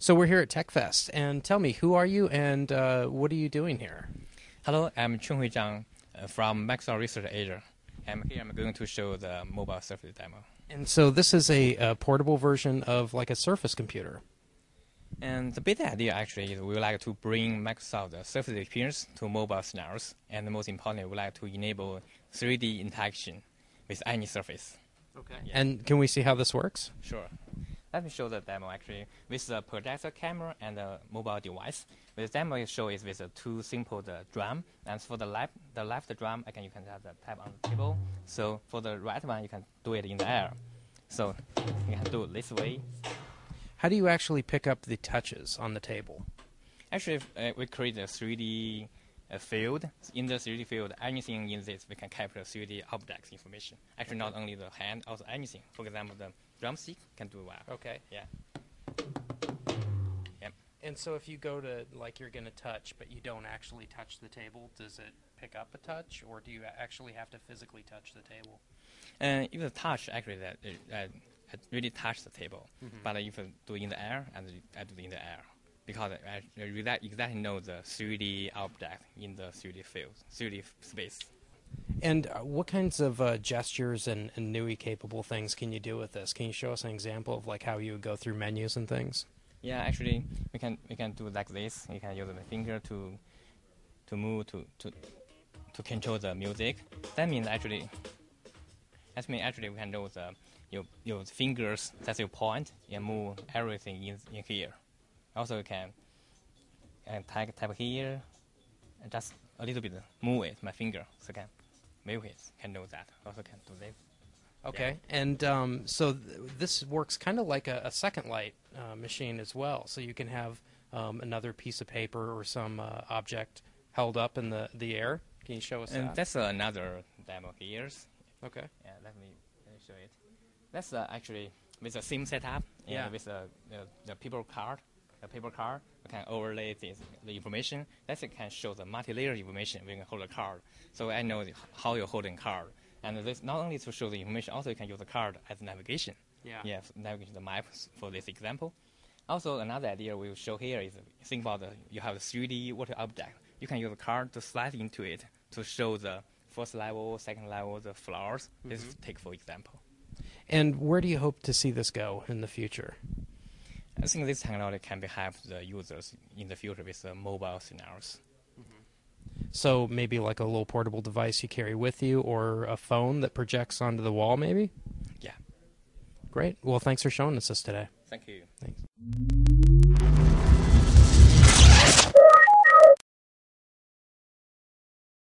So we're here at TechFest, and tell me, who are you and what are you doing here? Hello, I'm Chunhui Zhang from Microsoft Research Asia. I'm going to show the mobile Surface demo. And so this is a portable version of like a Surface computer. And the basic idea actually is we would like to bring Microsoft Surface experience to mobile scenarios, and most importantly, we would like to enable 3D interaction with any surface. Okay. Yeah. And can we see how this works? Sure. Let me show the demo actually with the projector camera and the mobile device. The demo show is with two simple drum, and for the left drum, you can have the tap on the table. So for the right one, you can do it in the air. So you can do it this way. How do you actually pick up the touches on the table? Actually, we create a 3D field. In the 3D field, anything in this, we can capture 3D objects information. Actually, not only the hand, also anything. For example, the drumstick can do well. Okay. Yeah. Yep. And so if you go to, like, you're going to touch, but you don't actually touch the table, does it pick up a touch, or do you actually have to physically touch the table? If the touch, actually, that really touch the table. Mm-hmm. But if you do in the air, I do in the air. Because I exactly know the 3D object in the 3D field, 3D space. And what kinds of gestures and NUI capable things can you do with this? Can you show us an example of like how you would go through menus and things? Yeah, actually, we can do like this. You can use the finger to move to control the music. That means actually we can use your fingers. That's your point, and move everything in here. Also, you can tap here, and just a little bit move it, my finger, so can move it, can do that. Also can do this. Okay, yeah. And so this works kind of like a Second Light machine as well. So you can have another piece of paper or some object held up in the air. Can you show us that? That's another demo here. Okay. Yeah, let me show it. That's actually with the same setup. Yeah. With the paper card. A paper card, we can overlay the information. That can show the multi-layer information when you hold a card. So I know how you're holding card. And this not only to show the information, also you can use the card as navigation. Yeah. Yeah, navigation the map for this example. Also, another idea we will show here is think about you have a 3D water object. You can use the card to slide into it to show the first level, second level, the floors. Mm-hmm. This take for example. And where do you hope to see this go in the future? I think this technology can help the users in the future with mobile scenarios. Mm-hmm. So maybe like a little portable device you carry with you, or a phone that projects onto the wall, maybe? Yeah. Great. Well, thanks for showing us this today. Thank you. Thanks.